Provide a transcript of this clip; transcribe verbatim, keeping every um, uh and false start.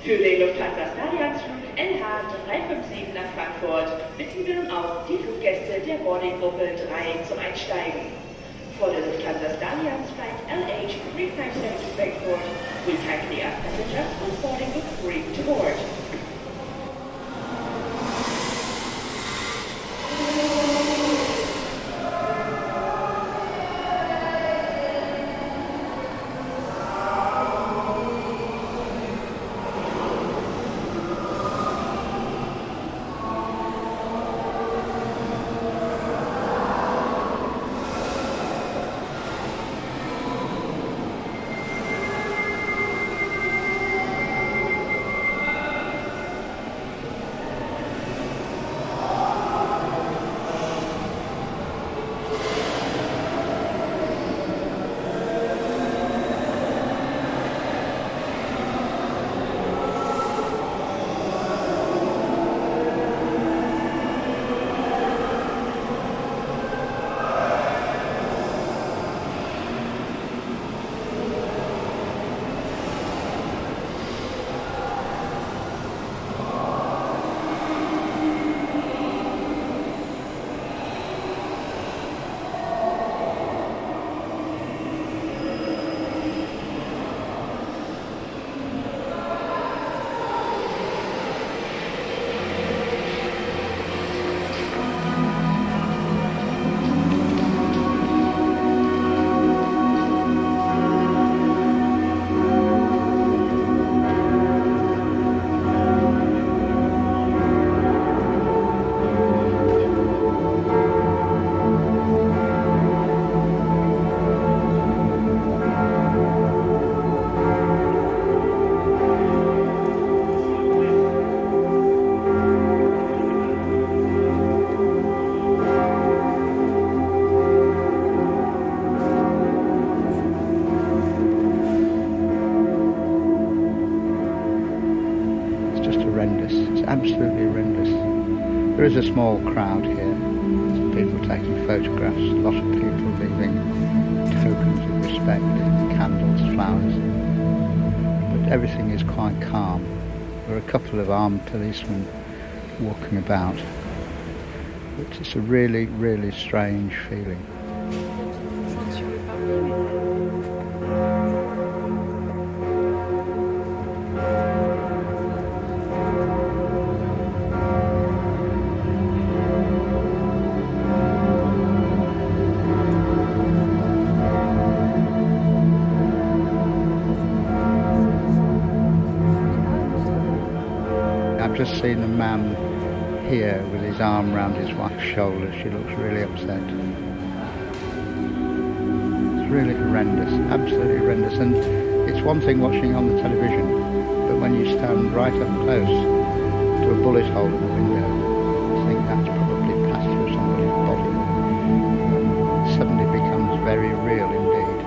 Für den Lufthansa Stadionsflug L H drei fünf sieben nach Frankfurt bitten wir nun auch die Fluggäste der Boardinggruppe drei zum Einsteigen. For the Lufthansa Stadions flight L H three five seven to Frankfurt, we kindly ask passengers on boarding group three to board. Absolutely horrendous. There is a small crowd here, people taking photographs, a lot of people leaving tokens of respect, candles, flowers, but everything is quite calm. There are a couple of armed policemen walking about, but it's a really, really strange feeling. I've just seen a man here with his arm round his wife's shoulder. She looks really upset. It's really horrendous, absolutely horrendous. And it's one thing watching on the television, but when you stand right up close to a bullet hole in the window, I think that's probably passed through somebody's body. It suddenly becomes very real indeed.